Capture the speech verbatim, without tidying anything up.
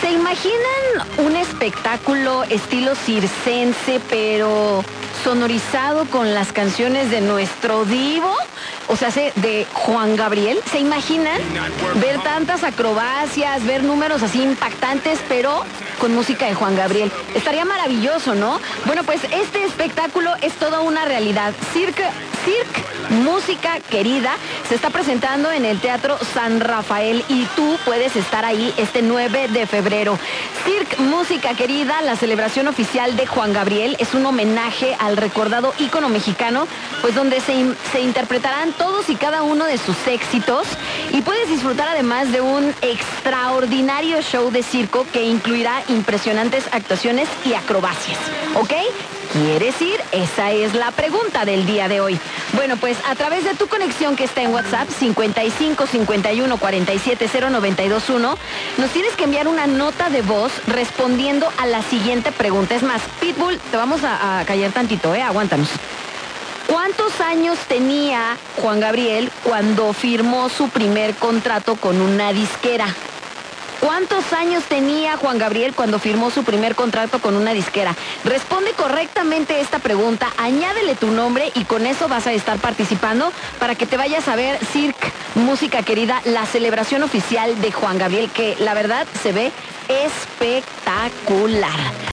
¿Se imaginan un espectáculo estilo circense, pero sonorizado con las canciones de nuestro divo? O sea, de Juan Gabriel. ¿Se imaginan ver tantas acrobacias, ver números así impactantes, pero con música de Juan Gabriel? Estaría maravilloso, ¿no? Bueno, pues este espectáculo es toda una realidad. Cirque, Cirque Música Querida se está presentando en el Teatro San Rafael y tú puedes estar ahí este nueve de febrero. Cirque Música Querida, la celebración oficial de Juan Gabriel, es un homenaje al recordado ícono mexicano, pues donde se, se interpretarán todos y cada uno de sus éxitos y puedes disfrutar además de un extraordinario show de circo que incluirá impresionantes actuaciones y acrobacias, ¿ok? ¿Quieres ir? Esa es la pregunta del día de hoy. Bueno, pues a través de tu conexión que está en WhatsApp cincuenta y cinco cincuenta y uno cuarenta y siete cero noventa y dos uno, nos tienes que enviar una nota de voz respondiendo a la siguiente pregunta. Es más, Pitbull, te vamos a, a callar tantito, ¿eh? Aguántanos. ¿Cuántos años tenía Juan Gabriel cuando firmó su primer contrato con una disquera? ¿Cuántos años tenía Juan Gabriel cuando firmó su primer contrato con una disquera? Responde correctamente esta pregunta, añádele tu nombre y con eso vas a estar participando para que te vayas a ver Cirque Música Querida, la celebración oficial de Juan Gabriel, que la verdad se ve espectacular.